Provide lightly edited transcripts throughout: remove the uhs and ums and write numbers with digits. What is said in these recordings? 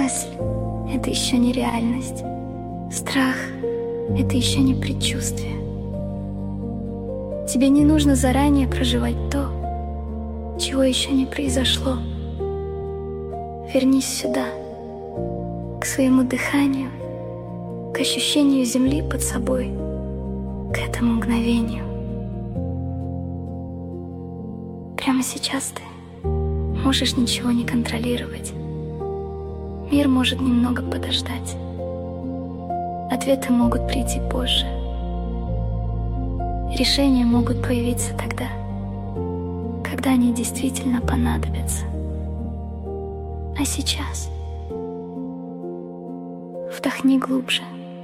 Мысль — это еще не реальность. Страх — это еще не предчувствие. Тебе не нужно заранее проживать то, чего еще не произошло. Вернись сюда, к своему дыханию, к ощущению земли под собой, к этому мгновению. Прямо сейчас ты можешь ничего не контролировать. Мир может немного подождать. Ответы могут прийти позже. Решения могут появиться тогда, когда они действительно понадобятся. А сейчас вдохни глубже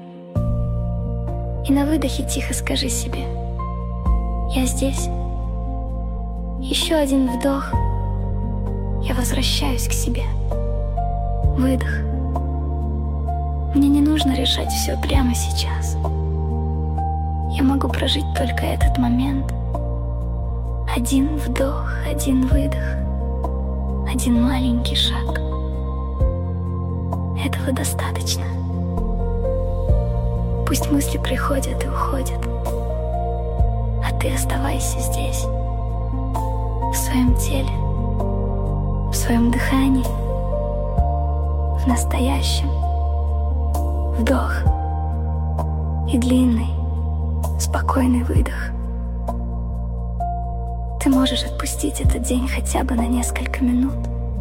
и на выдохе тихо скажи себе: я здесь. Еще один вдох. Я возвращаюсь к себе. Выдох. Мне не нужно решать все прямо сейчас. Я могу прожить только этот момент. Один вдох, один выдох, один маленький шаг. Этого достаточно. Пусть мысли приходят и уходят, а ты оставайся здесь, в своем теле, в своем дыхании, в настоящем. Вдох и длинный, спокойный выдох. Ты можешь отпустить этот день хотя бы на несколько минут.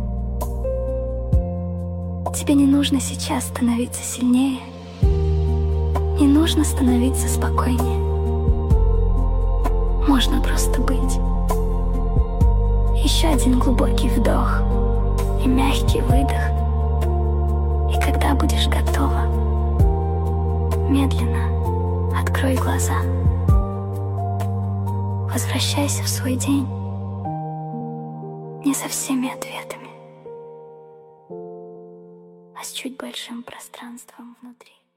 Тебе не нужно сейчас становиться сильнее, не нужно становиться спокойнее. Можно просто быть. Еще один глубокий вдох и мягкий выдох. И когда будешь готова, медленно открой глаза. Возвращайся в свой день не со всеми ответами, а с чуть большим пространством внутри.